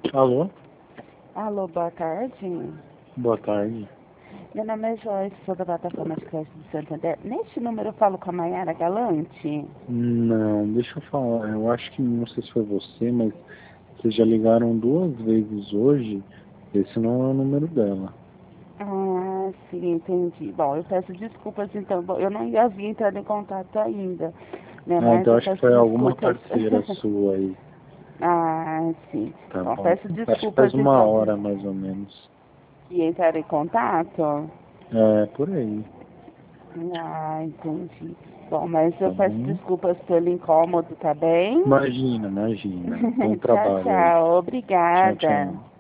Alô? Alô, boa tarde. Boa tarde. Meu nome é Joyce, sou da plataforma de crédito do Santander. Neste número eu falo com a Mayara Galante. Não, deixa eu falar. Eu acho que não sei se foi você, mas vocês já ligaram 2 vezes hoje. Esse não é o número dela. Ah, sim, entendi. Bom, eu peço desculpas então. Bom, eu não havia entrado em contato ainda, né? Ah, Mas então eu acho que peço foi alguma desculpas. parceira sua aí. Ah, sim. Tá Bom, bom. peço Acho que faz desculpas uma então hora mais ou menos. que entraram em contato. É, por aí. Ah, entendi. Bom, mas eu Tá peço bom? desculpas pelo incômodo, tá bem? Imagina, imagina. Bom Tchau, trabalho aí. tchau. Tchau, Obrigada. tchau.